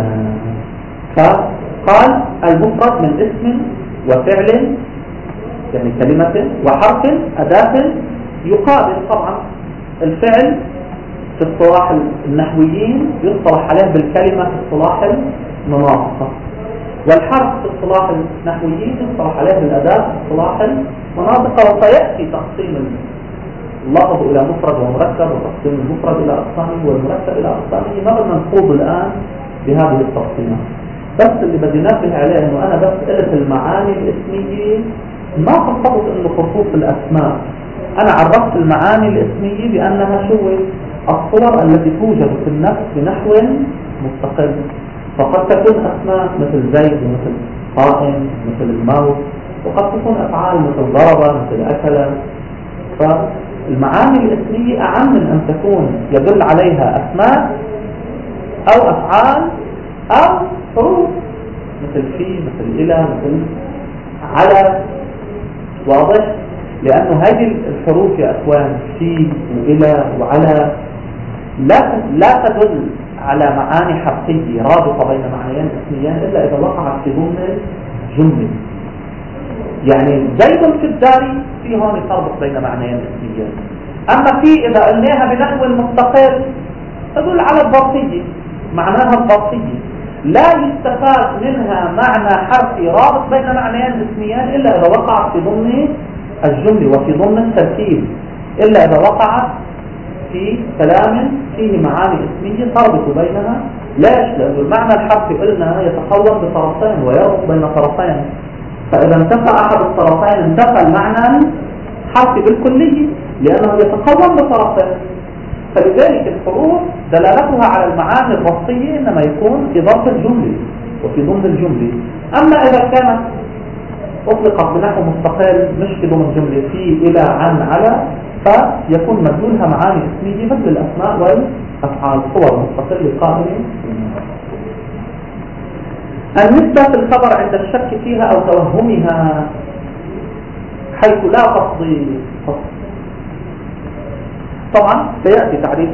فقال المفرد من اسم وفعل، يعني كلمة وحرف أداة. يقابل طبعا الفعل في اصطلاح النحويين يصطلح عليه بالكلمة في اصطلاح المناطق، والحرف في اصطلاح النحويين يصطلح عليه بالأداة في اصطلاح المناطق. وسيأتي تقسيم اللفظ إلى مفرد ومركب، وتقسيم المفرد إلى أقسامه والمركب إلى أقسامه. ما بدنا نخوض الآن بهذه التقسيمات، بس اللي بدي نبه عليه إنه أنا بس قلت المعاني الاسمية، ما قصدت إنه خصوص الأسماء. أنا عرفت المعاني الاسمية بأنها شو؟ الصور التي توجد في النفس بنحو مستقل. فقد تكون أسماء مثل زيد ومثل قائم مثل الموت، وقد تكون أفعال مثل ضرب مثل أكل. فالمعاني الاسمية أعم من أن تكون يدل عليها أسماء أو أفعال أو حروف مثل في مثل إلى مثل على. واضح؟ لأنه هذه الحروف يا أخوان في وإلى وعلى لا تدل على معاني حرفية رابطة بين معنيين اسميين إلا إذا وقعت في ضمن جملة. يعني زيد في الدار في هون تربط بين معنيين اسميين. أما في إذا قلناها بنحو مستقل تدل على الظرفية، معناها الظرفية. لا يستفاد منها معنى حرفي رابط بين معنيين اسميين إلا إذا وقعت في ضمن الجملة وفي ضمن التركيب، إلا إذا وقعت في كلام فيه معاني اسمية تربط بينها. ليش؟ لأن المعنى الحرفي قلنا يتقوم بطرفين ويربط بين طرفين، فإذا انتفى أحد الطرفين انتفى المعنى الحرفي بالكلية لأنه يتقوم بطرفين. فلذلك الحروف دلالتها على المعاني الرصية إنما يكون في ظرف الجملة وفي ضمن الجملة. أما إذا كانت أطلقت بنحو مستقل مش في ضمن جملة، في إلى عن على، فيكون مدلولها معاني اسمية مثل الأسماء والأفعال، صور مستقلة قائمة. النسبة في الخبر عند الشك فيها أو توهمها حيث لا تفضي. طبعا سيأتي تعريف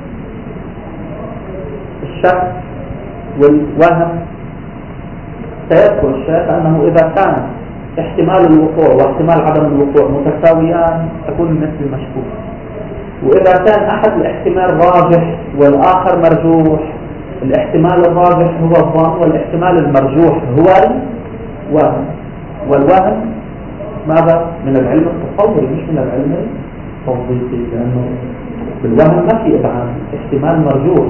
الشك والوهم. سيذكر الشيخ أنه إذا كان احتمال الوقوع واحتمال عدم الوقوع متساويان تكون النسبة مشكوكة، وإذا كان أحد الاحتمال راجح والآخر مرجوح، الاحتمال الراجح هو الظن والاحتمال المرجوح هو الوهم. والوهم ماذا؟ من العلم التصوري مش من العلم التوظيفي، لأنه بالوهم ما في إبعاد، احتمال مرجوح.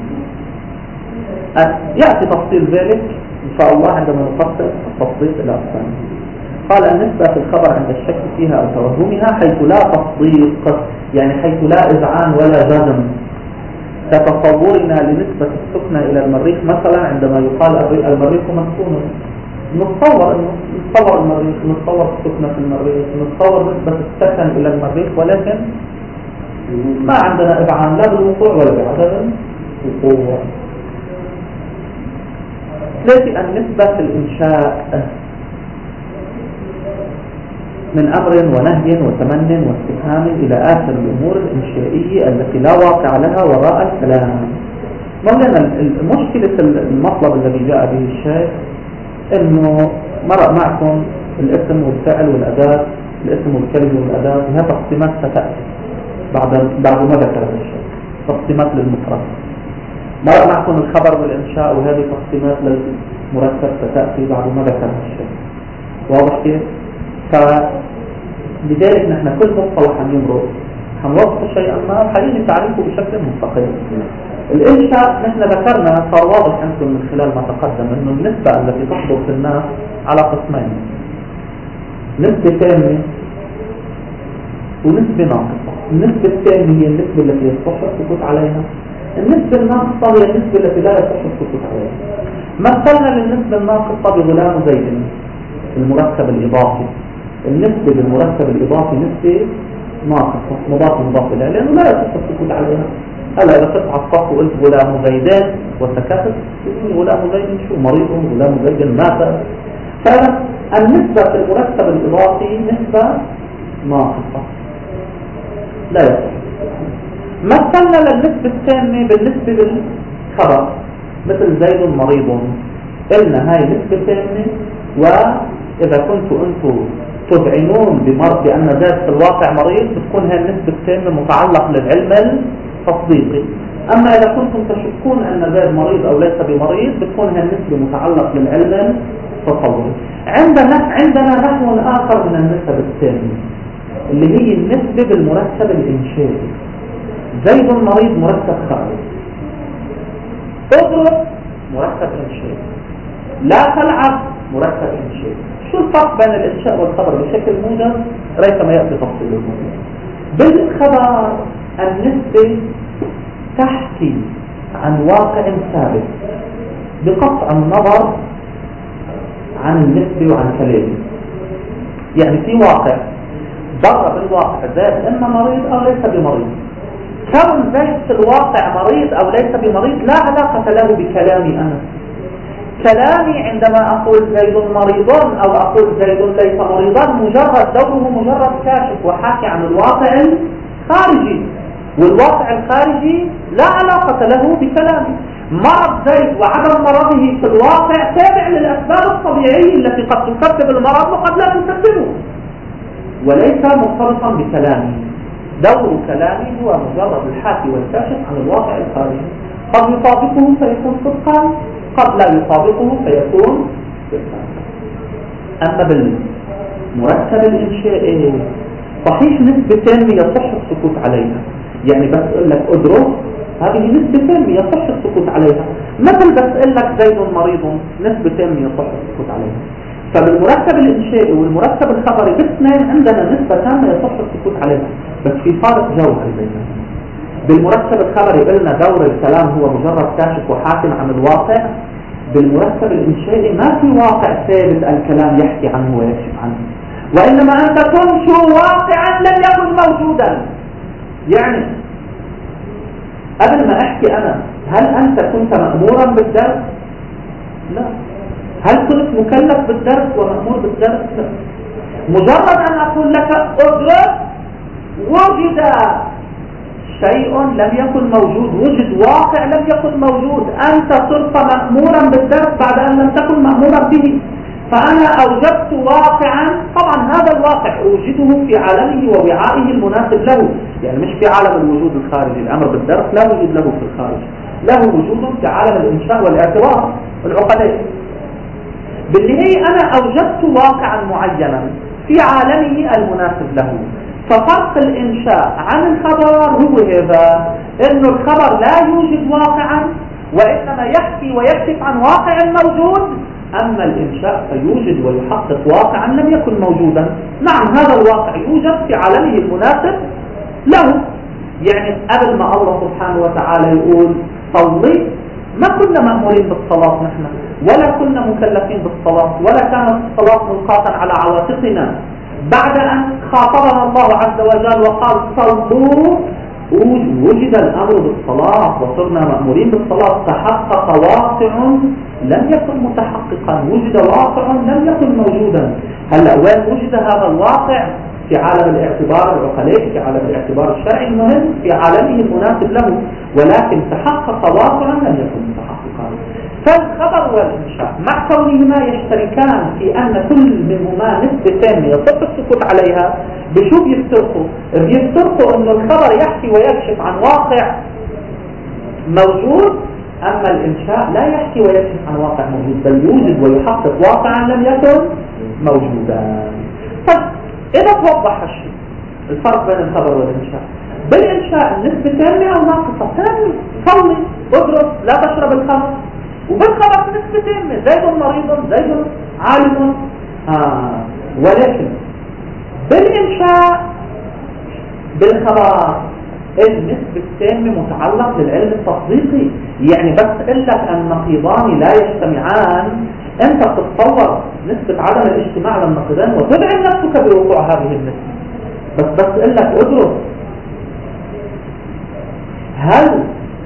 يأتي تفصيل ذلك إن شاء الله عندما نفصل التصديق إلى أقسام. قال النسبة في الخبر عند الشك فيها أو توهمها حيث لا تصديق، يعني حيث لا إذعان ولا جزم، كتصورنا لنسبة السكنة إلى المريخ مثلا. عندما يقال المريخ مسكون، نتصور المريخ، نتصور السكنة في المريخ، نتصور نسبة السكن إلى المريخ، ولكن ما عندنا إذعان لا بالوقوع ولا بعدم الوقوع. ثلاثة، النسبة في الإنشاء من أمر ونهي وتمن واستفهام إلى آخر الأمور الإنشائية التي لا واقع لها وراء الكلام. مولانا مشكلة المطلب الذي جاء به الشيخ إنه مرأ معكم الاسم والفعل والأداة، الاسم والكلمة والأداة، وهي تقسيمات ستأتي بعد ما ذكر هذا الشيء، تقسيمات للمفرد. مرأ معكم الخبر والإنشاء، وهذه تقسيمات للمركب ستأتي بعد ما ذكر هذا الشيء. واضح كيف؟ فلذلك نحن كل مصطلح حنوصف شيئا ما حيجي تعريفه بشكل مستقل. الإنشاء نحن ذكرنا، صار واضح عندكم من خلال ما تقدم انه النسبة التي تحضر في الناس على قسمين، نسبة تامة ونسبة ناقصة. النسبة التامة هي النسبة التي يصح السكوت عليها، النسبة الناقصة هي النسبة التي لا يصح السكوت عليها. مثلنا للنسبة الناقصة بغلام زيد المركب الإضافي. النسبة للمركب الإضافي نسبة ناقصة مضاف إليه لأنه لا يصح السكوت عليها. هلا إذا كنت على الصف وقلت غلام زيدان وسكتت، غلام زيد شو مريض، غلام زيد مات. فإذا النسبة في المركب الإضافي نسبة ناقصة لا يصح. مثلنا للنسبة التامة بالنسبة للخبر مثل زيد مريض، قلنا هاي نسبة تامة، وإذا كنتوا أنتم تذعنون بأن زيد في الواقع مريض بتكون هاي النسبة التامة متعلق للعلم التصديقي. أما إذا كنتم تشكون أن زيد مريض أو ليس بمريض بتكون هاي النسبة متعلق للعلم التصوري. عندنا نحو آخر من النسب التامة اللي هي النسبة بالمركب الإنشائي. زيد مريض مركب خارج، اضرب مركب إنشائي، لا تلعب مركب إنشائي. شو الفرق بين الإنشاء والخبر بشكل موجز ريثما يأتي تفصيل الموضوع. بالخبر النسبة تحكي عن واقع ثابت بقطع النظر عن النسبة وعن كلامه. يعني في واقع ضرب الواقع زيد إما مريض أو ليس بمريض. كون زيد في الواقع مريض أو ليس بمريض لا علاقة له بكلامي أنا. كلامي عندما أقول زيد مريض أو أقول زيد ليس مريضا مجرد دوره مجرد كاشف وحاكي عن الواقع الخارجي، والواقع الخارجي لا علاقة له بكلامي. مرض زيد وعدم مرضه في الواقع تابع للأسباب الطبيعية التي قد تسبب المرض وقد لا تسببه، وليس مرتبطا بكلامي. دور كلامي هو مجرد الحاكي والكاشف عن الواقع الخارجي، قد يطابقه فيكون صدقا قد لا يطابقه فيكون بالفاسد. أما بالمركب الإنشائي صحيح نسبة يصح السكوت عليها، يعني بس أقول لك أدرس هذه نسبة يصح السكوت عليها، مثل بس أقول لك زيد مريض نسبة يصح السكوت عليها. فبالمركب الإنشائي والمركب الخبري باثنين عندنا نسبة تامة يصح السكوت عليها، بس في فارق جوهري بينهم. بالمركب الخبري قلنا دور الكلام هو مجرد كاشف وحاكم عن الواقع. بالمركب الإنشائي ما في واقع ثابت الكلام يحكي عنه ويكشف عنه، وإنما أنت تنشئ واقعا لم يكن موجودا. يعني قبل ما أحكي أنا، هل أنت كنت مأمورا بالدرس؟ لا. هل كنت مكلف بالدرس ومأمور بالدرس؟ لا. مجرد أن أقول لك أدرس وجد شيء لم يكن موجود، وجد واقع لم يكن موجود، أنت صرت مأمورا بالدرس بعد أن لم تكن مأمورا به. فأنا أوجدت واقعا، طبعا هذا الواقع أوجده في عالمه ووعائه المناسب له، يعني مش في عالم الوجود الخارجي. الأمر بالدرس لا وجود له في الخارج، له وجود في عالم الإنشاء والاعتبار والعقلاء. بالنهاية أنا أوجدت واقعا معينا في عالمه المناسب له. ففرق الإنشاء عن الخبر هو هذا، إنه الخبر لا يوجد واقعا وإنما يحكي ويكشف عن واقع موجود، أما الإنشاء فيوجد ويحقق واقعا لم يكن موجودا. نعم هذا الواقع يوجد في عالمه المناسب له. يعني قبل ما الله سبحانه وتعالى يقول صلي، ما كنا مأمورين بالصلاة نحن، ولا كنا مكلفين بالصلاة، ولا كانت الصلاة ملقاة على عواتقنا. بعد أن خاطبنا الله عز وجل وقال صلوا، وجد الأمر بالصلاة وصرنا مأمورين بالصلاة، تحقق واقع لم يكن متحققا، وجد واقع لم يكن موجودا. هلأ وين وجد هذا الواقع؟ في عالم الاعتبار العقلي، في عالم الاعتبار الشرعي المهم، في عالمه المناسب له، ولكن تحقق واقعا لم يكن متحققا. فالخبر والإنشاء مع كونهما يشتركان في أن كل منهما نسبة يصح السكوت عليها، بشو بيفترقوا؟ بيفترقوا أن الخبر يحكي ويكشف عن واقع موجود، أما الإنشاء لا يحكي ويكشف عن واقع موجود، بل يوجد ويحقق واقعا لم يكن موجودا. طيب إذا توضح الشيء الفرق بين الخبر والإنشاء، بالإنشاء النسبة تامة أو ناقصة؟ تامة. صلي، ادرس، لا تشرب الخمر. وبالخبر نسبة تامة، زيد مريض، زيد عالم. ولكن بالإنشاء بالخبر النسبة التامة متعلق بالعلم التصديقي. يعني بس قل لك النقيضان لا يجتمعان، انت تتصور نسبة عدم الاجتماع للنقيضين وتدعم نفسك بوقوع هذه النسبة. بس قل لك ادرس، هل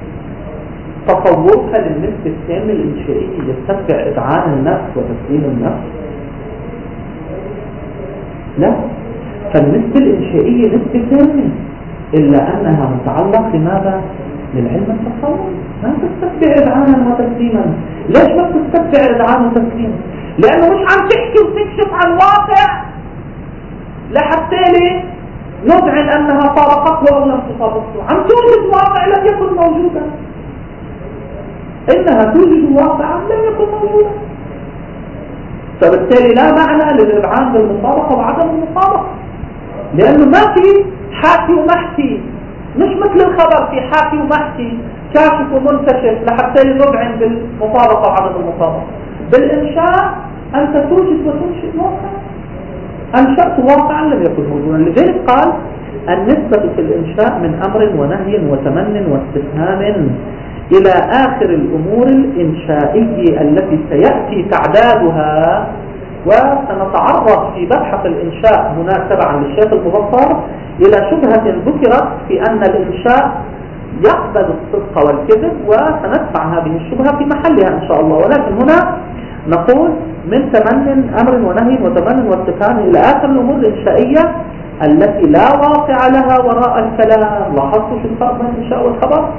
تصورك للنسبة التامة الإنشائية يستتبع إذعان النفس وتسليم النفس؟ لا. فالنسبة الإنشائية نسبة تامة، إلا أنها متعلق لماذا؟ للعلم التصور. ما تستتبع إذعانا وتسليما. ليش ما تستتبع إذعان وتسليما؟ لأنه مش عم تحكي وتكشف عن واقع لحتى لي ندعي أنها طابقته أو لم تطابقته، عم توجد واقع لم يكن موجودا، إنها توجد واقعا لم يكن موجودا. فبالتالي لا معنى للإذعان بالمطابقة وعدم المطابقة، لأنه ما في حاكي ومحكي، مش مثل الخبر في حاكي ومحكي كاشف ومنكشف لحتى ندعي بالمطابقة وعدم المطابقة. بالإنشاء أنت توجد وتنشئ واقع، أنشأت واقعا لم يكن موجودا. لذلك قال النسبة في الإنشاء من أمر ونهي وتمن واستفهام إلى آخر الأمور الإنشائية التي سيأتي تعدادها. وسنتعرض في مبحث الإنشاء هناك تبعا للشيخ المبصر إلى شبهة ذكرت في أن الإنشاء يقبل الصدق والكذب، وسنتبع هذه الشبهة في محلها إن شاء الله. ولكن هنا نقول من تمن أمر ونهي وتمن واستفهام إلى آخر الأمور الإنشائية التي لا واقع لها وراء الكلام. لاحظتوا شو الفرق بين الإنشاء والخبر؟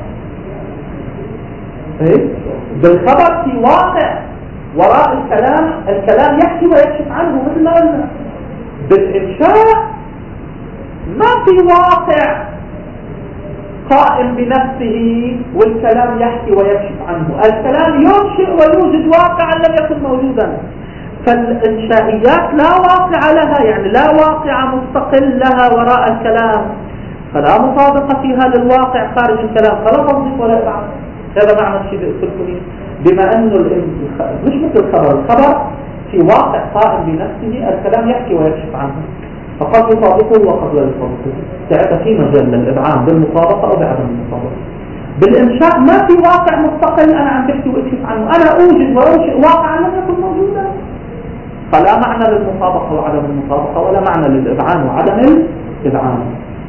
بالخبر في واقع وراء الكلام، الكلام يحكي ويكشف عنه مثل ما قلنا. بالإنشاء ما في واقع قائم بنفسه والكلام يحكي ويكشف عنه. الكلام ينشئ ويوجد واقعا لم يكن موجودا. فالإنشائيات لا واقع لها، يعني لا واقع مستقل لها وراء الكلام، فلا مطابقة فيها للواقع خارج الكلام، فلا تصديق ولا إبعاد. هذا معنى الشيء الكلي. بما أنه مش مثل الخبر في واقع قائم بنفسه، الكلام يحكي ويكشف عنه، فقد يطابقه وقد لا يطابقه. ساعتها في مجال للإبعاد بالمطابقة أو بعدم المطابقة. بالإنشاء ما في واقع مستقل أنا عم بحكي وأكشف عنه، أنا أوجد وأنشئ واقعا لم يكن موجودا، فلا معنى للمطابقة وعدم المطابقة، ولا معنى للإبعاد وعدم الإبعاد.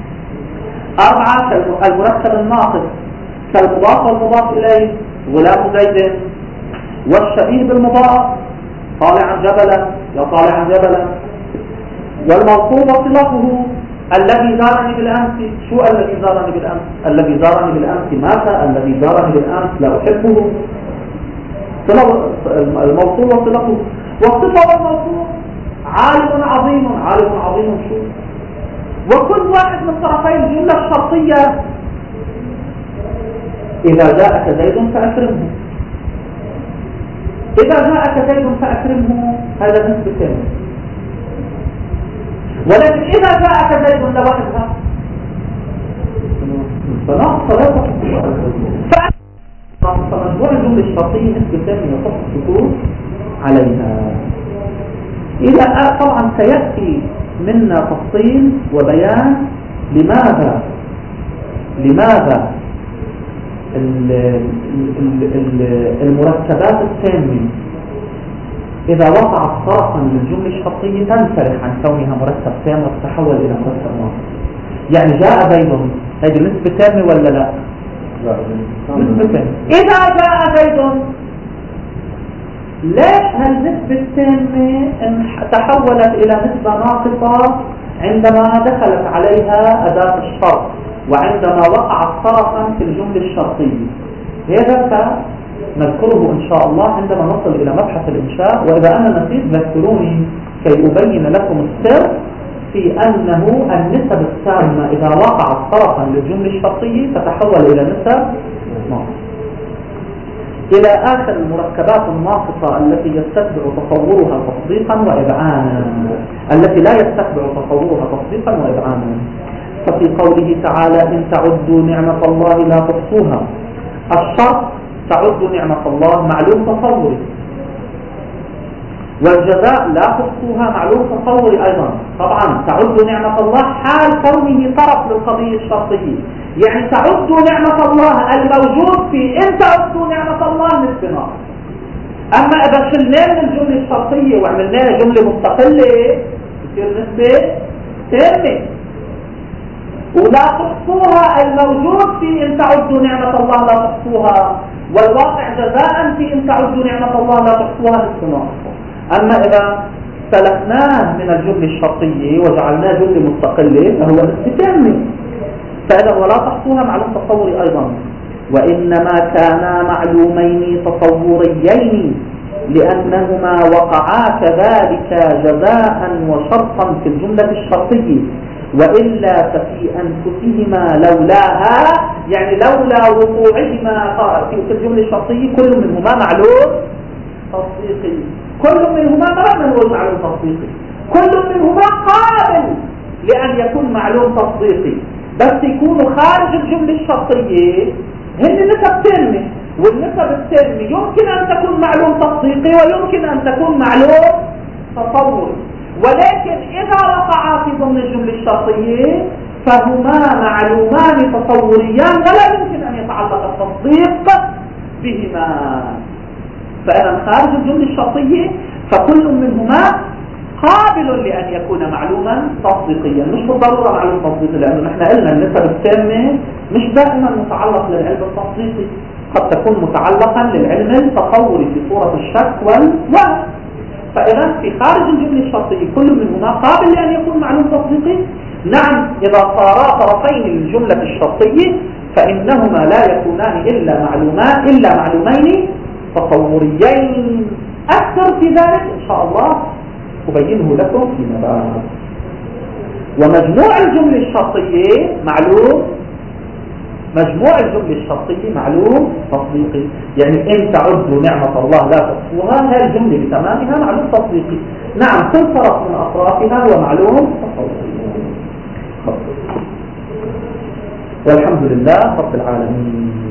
4 المركب الناقص كالمضاف والمضاف إليه، غلام زيد، والشبيه بالمضاف طالعا جبلا يا طالعا جبلا، والموصوف صلته الذي زارني بالأمس. شو الذي زارني بالأمس؟ الذي زارني بالأمس مات، الذي زارني بالأمس لا أحبه. الموصول وصلته. والصفة والموصول عالم عظيم، عالم عظيم شو. وكل واحد من طرفي الجملة الشرطية إذا جاءك زيد فأكرمه، إذا جاءك زيد فأكرمه هذا نسبة، ولكن إذا جاءك زيد لوحدها فنقص لا تحصل. فمجموع الجملة الشرطية نسبة يصح السكوت عليها. إذا طبعا سيأتي منا تفصيل وبيان لماذا المركبات التامة إذا وقعت طرفا للجملة الشرطية تنسلخ عن كونها مركب تام وتتحول إلى مركب ناقص. يعني جاء زيد، هذه نسبة تامة ولا لا؟ نسبة تامة. إذا جاء زيد، ليش هالنسبة التامة تحولت إلى نسبة ناقصة عندما دخلت عليها أداة الشرط وعندما وقعت طرفا في الجملة الشرطية؟ هذا نذكره إن شاء الله عندما نصل إلى مبحث الإنشاء. وإذا أنا نسيت ذكروني كي أبين لكم السر في أنه النسب التامة إذا وقعت طرفا للجملة الشرطية تتحول إلى نسب ناقصة. إلى آخر المركبات الناقصة التي يستتبع تصورها تصديقا وإذعانا، التي لا يستتبع تصورها تصديقا وإذعانا. ففي قوله تعالى إن تعدوا نعمة الله لا تحصوها، الشرط تعدوا نعمة الله معلوم تصوري، والجزاء لا تحصوها معلوم تصوري أيضا. طبعا تعدوا نعمة الله حال كونه طرف للقضية الشرطية، يعني تعدوا نعمة الله الموجود في إن تعدوا نعمة الله نسبة ناقص. أما إذا شلنا من الجملة الشرطية وعملناها جملة مستقلة يصير نسبة تامة. ولا تحصوها الموجود في إن تعدوا نعمة الله لا تحصوها، والواقع جزاء في إن تعدوا نعمة الله لا تحصوها نسبة ناقصة. أما إذا سلخناه من الجملة الشرطية وجعلناه جملة مستقلة فهو نسبة تامة. فإذا ولا تحصوها معلوم تصوري أيضا. وإنما كانا معلومين تصوريين لأنهما وقعا كذلك جزاء وشرطا في الجملة الشرطية، وإلا ففي أنفسهما لولاها، يعني لولا وقوعهما في الجملة الشرطية كل منهما معلوم تصديقي. كل منهما ما نقول معلوم تصديقي، كل منهما قابل لأن يكون معلوم تصديقي، بس يكونوا خارج الجملة الشرطية هن نسب تامة. والنسب التامة يمكن أن تكون معلوم تصديقي ويمكن أن تكون معلوم تصوري، ولكن إذا وقعا في ضمن الجملة الشرطية فهما معلومان تصوريان ولا يمكن أن يتعلق التصديق بهما. فإذا خارج الجملة الشرطية فكل منهما قابل لأن يكون معلوما تصديقيا، مش بالضرورة معلوم تصديقي، لأنه نحن قلنا النسب التامة مش دائما متعلق للعلم التصديقي، قد تكون متعلقا للعلم التصوري في صورة الشك والوهم. فإذا في خارج الجملة الشرطية كل منهما قابل لأن يكون معلوم تصديقي. نعم إذا صارا طرفين للجملة الشرطية فإنهما لا يكونان إلا معلومين تصوريين. أكثر في ذلك إن شاء الله أبينه لكم فيما بعد. ومجموع الجملة الشرطية معلوم مجموع الجملة الشرطية معلوم تصديقي. يعني إن تعدوا نعمة الله لا تحصوها، هذه الجملة بتمامها معلوم تصديقي. نعم كل طرف من أطرافها هو معلوم تصديقي. والحمد لله رب العالمين.